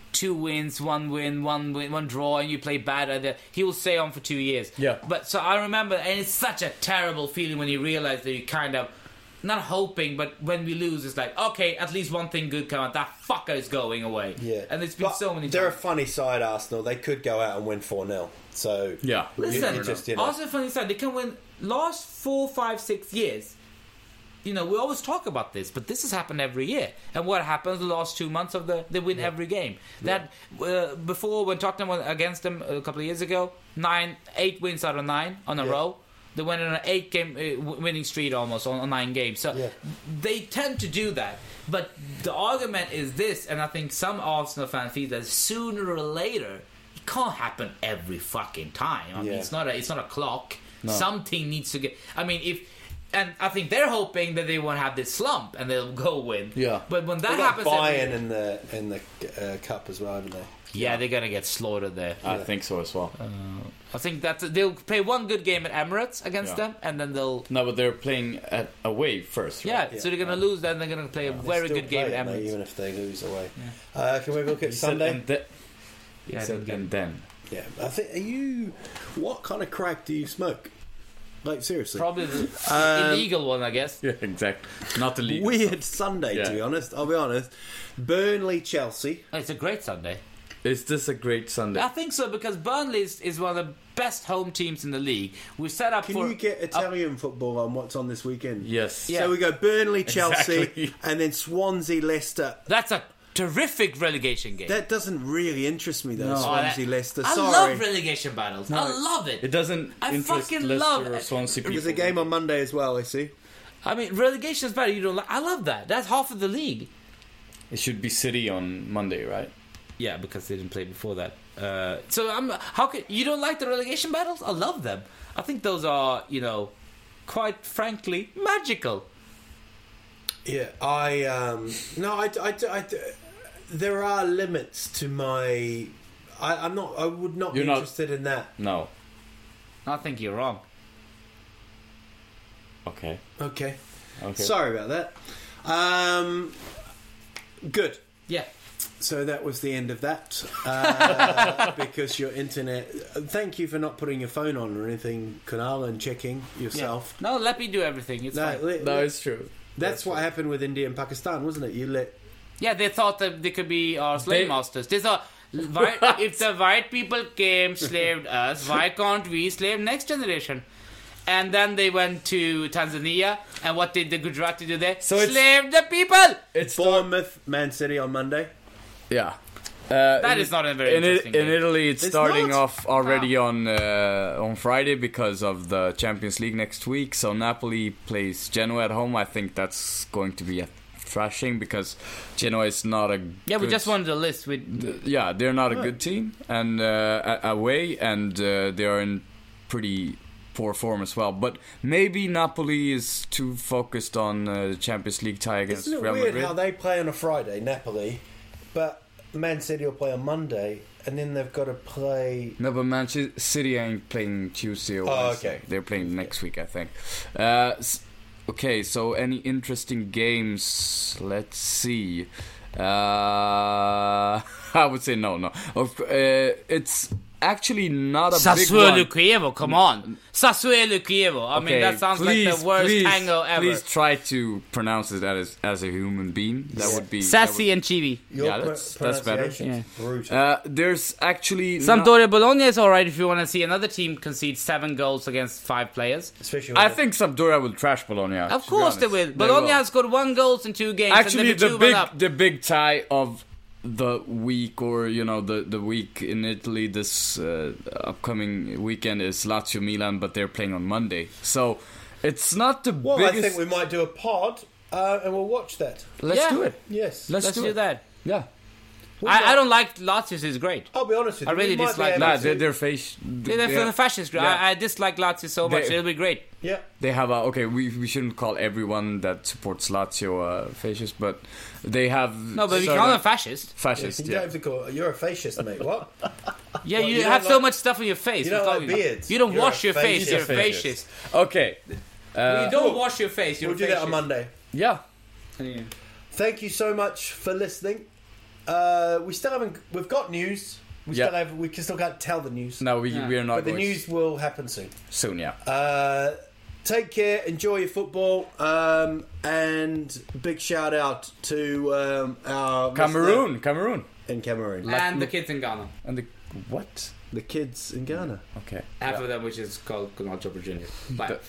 two wins, one win, one win, one draw, and you play bad at it, he will stay on for two years. Yeah. But so I remember, and it's such a terrible feeling when you realize that you kind of not hoping, but when we lose, it's like, okay, at least one thing good come out. That fucker is going away. Yeah. And it's been but so many times. They're a funny side, Arsenal. They could go out and win four nil. So, Yeah. Listen, you, you just, you know. also funny side, they can win last four, five, six years. You know, we always talk about this, but this has happened every year. And what happens the last two months of the they win yeah. every game. That uh, before when Tottenham was against them a couple of years ago, nine, eight wins out of nine on a yeah. row. They went on an eight-game uh, winning streak almost on, on nine games. So yeah. they tend to do that. But the argument is this, and I think some Arsenal fans feel that sooner or later, it can't happen every fucking time. I yeah. mean, it's not a it's not a clock. No. Something needs to get. I mean, if and I think they're hoping that they won't have this slump and they'll go win. Yeah. But when that They got happens, Bayern every, in the in the uh, cup as well, haven't they? yeah, they're gonna get slaughtered there. I think so as well. Uh, I think that they'll play one good game at Emirates against Yeah. them, and then they'll. No, but they're playing at away first, right? Yeah, Yeah. so they're gonna lose. Then they're gonna play a They very still good game play at it, mate, Emirates. even if they lose away. Yeah. Uh, can we look at You said Sunday? and the- Yeah, you I said didn't get and then. Yeah, I think. Are you? What kind of crack do you smoke? Like seriously? Probably the Um, illegal one, I guess. Yeah, exactly. Not the league. Weird Sunday, Yeah. to be honest. I'll be honest. Burnley, Chelsea. Oh, it's a great Sunday. Is this a great Sunday? I think so because Burnley is, is one of the best home teams in the league. We set up Can for you get Italian football on what's on this weekend? Yes. Yeah. So we go Burnley, Chelsea, Exactly. and then Swansea, Leicester. That's a terrific relegation game. That doesn't really interest me, though. No. Swansea, Oh, that- Leicester. I Sorry. love relegation battles. I love it. It doesn't I interest fucking Leicester love or it. Swansea people. There's a game on Monday as well, I see. I mean, relegation is better. You don't like? I love that. That's half of the league. It should be City on Monday, right? Yeah, because they didn't play before that. Uh, so I'm. How could you don't like the relegation battles? I love them. I think those are, you know, quite frankly, magical. Yeah, I um no, I, I, I, there are limits to my. I, I'm not. I would not You're be not- interested in that. No. I think you're wrong. Okay. Okay. Okay. Sorry about that. Um, good. Yeah. So that was the end of that. Uh, because your internet. Thank you for not putting your phone on or anything, Kunal, and checking yourself. No, let me do everything. It's No, fine. let- No, let- it's true. that's what happened with India and Pakistan, wasn't it? You let. Yeah, they thought that they could be our slave They- masters. They thought, why, if the white people came, slaved us, why can't we slave next generation? And then they went to Tanzania, and what did the Gujarati do there? So it's- Slave the people! It's Bournemouth, Man City on Monday. Yeah. Uh, That in- is not a very in, interesting in game. Italy, it's, It's starting not? off already on uh, on Friday because of the Champions League next week. So Napoli plays Genoa at home. I think that's going to be a thrashing because Genoa is not a Yeah, we good- just wanted a list with... yeah, they're not a good team and uh, a- away, and uh, they are in pretty poor form as well. But maybe Napoli is too focused on uh, the Champions League tie against Isn't it Real weird Madrid. how they play on a Friday, Napoli, but Man City will play on Monday, and then they've got to play. No, but Manchester City ain't playing Tuesday or Oh, Wednesday. okay. They're playing next week, I think. Uh, s- okay, so any interesting games? Let's see. Uh, I would say no, no. Of, uh, it's actually not a big one. Sassuolo Chievo, come on. Sassuolo Chievo. I mean, Okay, that sounds please, like the worst please, tango ever. Please try to pronounce it as, as a human being. That would be... that Sassy and Chibi. Your Yeah, pro- that's- that's better. pronunciation's brutal. would- uh, there's actually... not- Sampdoria Bologna is alright if you want to see another team concede seven goals against five players. Especially I when think Sampdoria will trash Bologna. Of to be course they honest. will. Bologna has scored one goal in two games. Actually, and they've the been two big one up. the big tie of the week, or you know, the the week in Italy this uh, upcoming weekend is Lazio Milan, but they're playing on Monday, so it's not the Well, biggest. I think we might do a pod, uh, and we'll watch that. Let's Yeah. do it. Yes. Let's, Let's do, do it. that. Yeah. I, I don't like Lazio's is great. I'll be honest with I you. really we might be dislike able Nah, to- they're, they're face. They're, they're they- the fascist. yeah. I, I dislike Lazio so much. They- It'll be great. Yeah. They have a okay. We we shouldn't call everyone that supports Lazio uh, fascist, but they have No, but we certain- call them fascist. fascist. You Yeah. don't have to call. You're a fascist, mate. What? Yeah, Well, you, you don't have so like- much stuff on your face. you don't We're like talking- beards. You don't You're wash a your face. fascist. You're a Fascist. fascist. Okay. Uh, You don't wash your face. You're We'll a do that on fascist. Monday. yeah. Thank you so much for listening. Uh, we still haven't. We've got news. We Yeah. still have. We can still can't tell the news. No, we we are not. but the going news will happen soon. soon. Yeah. Uh, take care. Enjoy your football. Um, and big shout out to um, our Cameroon, listener Cameroon, in Cameroon And the kids in Ghana. and the what? the kids in Ghana. Okay. Half of them, which is called Conalcho Virginia. Bye.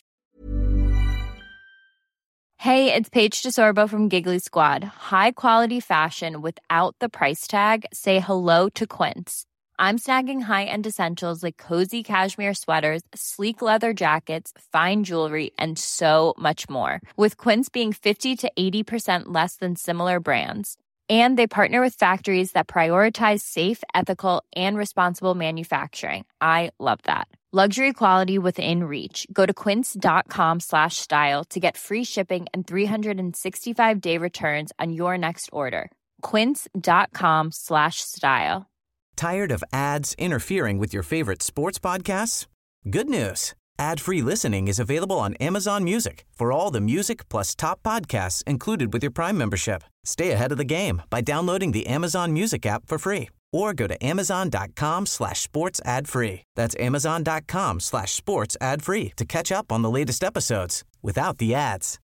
Hey, it's Paige DeSorbo from Giggly Squad. High quality fashion without the price tag. Say hello to Quince. I'm snagging high-end essentials like cozy cashmere sweaters, sleek leather jackets, fine jewelry, and so much more. With Quince being fifty to eighty percent less than similar brands. And they partner with factories that prioritize safe, ethical, and responsible manufacturing. I love that. Luxury quality within reach. Go to quince.com slash style to get free shipping and three sixty-five day returns on your next order. Quince.com slash style. Tired of ads interfering with your favorite sports podcasts? Good news. Ad-free listening is available on Amazon Music for all the music plus top podcasts included with your Prime membership. Stay ahead of the game by downloading the Amazon Music app for free or go to amazon.com slash sports ad free. That's amazon.com slash sports ad free to catch up on the latest episodes without the ads.